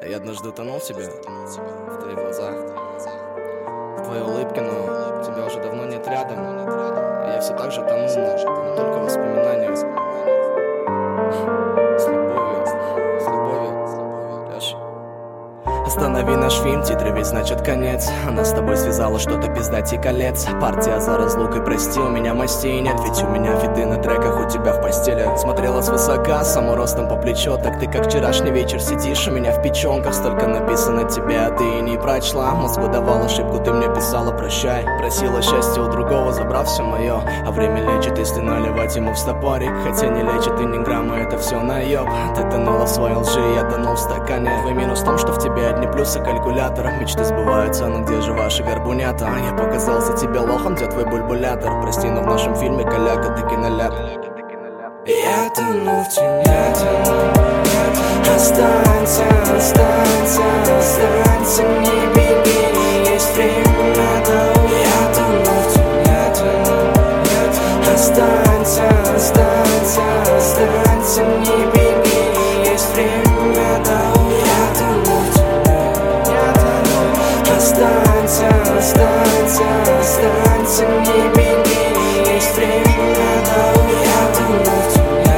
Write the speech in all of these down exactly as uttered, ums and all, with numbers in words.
А я однажды утонул в тебе, в твоих глазах, в твоей улыбке, но тебя уже давно нет рядом. А я все так же тону, но только в воспоминаниях. С любовью, с любовью, с любовью, Лёша. Останови наш фильм, титры ведь значит конец. Она с тобой связала что-то без дати колец. Партия за разлукой, прости, у меня мастей нет. Ведь у меня виды на треках, у тебя в постели. Смотрела свысока, саму ростом по плечо. Так ты как вчерашний вечер сидишь у меня в печенках. Столько написано тебе, а ты и не прочла. Мозгу давал ошибку, ты мне писала прощай. Просила счастья у другого, забрав все мое. А время лечит, если наливать ему в стопорик. Хотя не лечит и ни грамма, это все наеб. Ты тонула в своей лжи, я тонул в стакане. Твой минус в том, что в тебе одни плюсы калькулятора. Мечты сбываются, но где же ваши горбунята? Я показался тебе лохом, где твой бульбулятор? Прости, но в нашем фильме коляка, ты киноляп. Я тону в тебе, останься, останься, останься, не беги, есть время до. Я тону в тебе, останься, останься, останься, не беги, есть время до. Я тону в тебе, останься, останься, останься, не беги, есть время до. Я тону в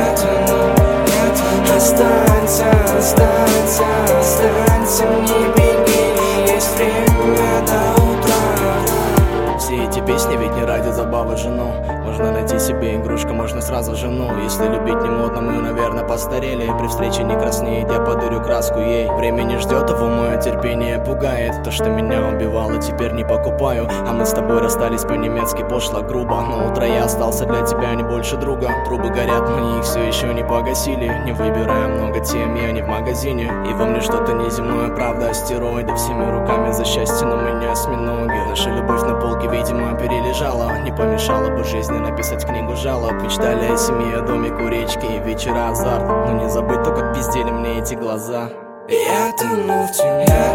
тебе, останься, останься, останься, не беги, есть время до утра. Все эти песни ведь не ради забавы жену. Можно найти себе игрушку, можно сразу жену. Если любить не модно, мы, наверное, постарели. При встрече не краснеет, я подарю краску ей. Время не ждет, его мое терпение пугает. То, что меня убивало, теперь не покупаю. А мы с тобой расстались по-немецки, пошло, грубо. Но утро я остался для тебя не больше друга. Трубы горят, мы их все еще не погасили. Не выбирая много тем, я не в магазине. И во мне что-то неземное, правда, астероиды. Всеми руками за счастье, но мы не осьминоги. Наша любовь на полке, видимо, перележала. Не помешало бы жизни написать книгу жалоб. Мечтали о семье, о домик у речки и вечера азарт. Но не забыть то, как пиздели мне эти глаза. Я тону в тебе,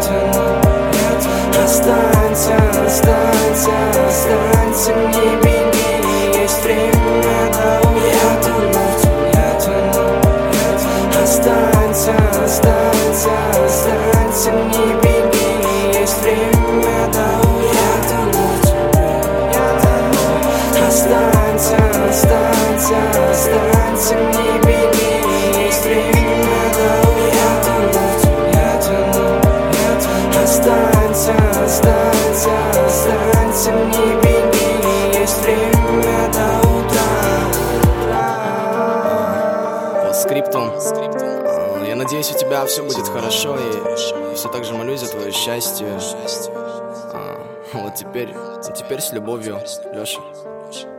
останься, останься, останься, не беги, есть время до. Я тону в тебе, останься, останься, останься, не беги, есть время до. Я тону в тебе, останься, останься, останься, не беги, есть время до. Я тону в тебе, останься, останься, останься, не беги, есть время до утра. По скриптум. Я надеюсь, у тебя все будет хорошо. И все так же молюсь за твое счастье. А, вот теперь, теперь с любовью, Лёша.